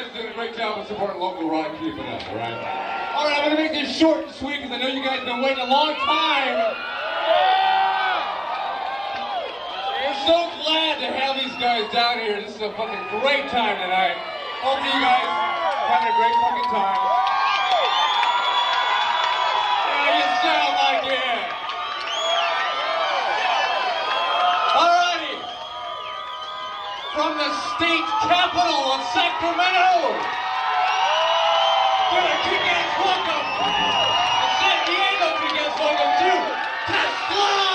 guys are doing a great job of supporting local rock. Keep it up, all right? All right, I'm going to make this short and sweet because I know you guys have been waiting a long time. We're so glad to have these guys down here. This is a fucking great time tonight. Hope you guys having a great fucking time. Yeah, you sound like it. Alrighty. From the state capital of Sacramento. Give a kick-ass welcome. To San Diego, kick-ass welcome to Tesla.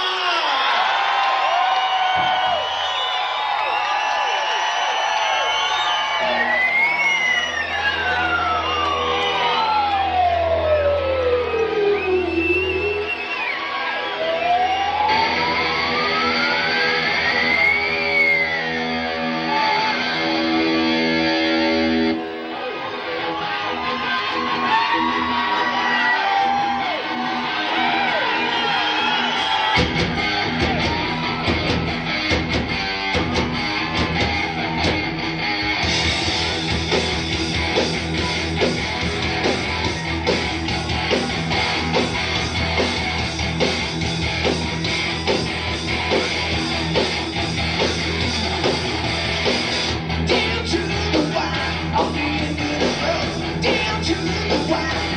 Down to the wire,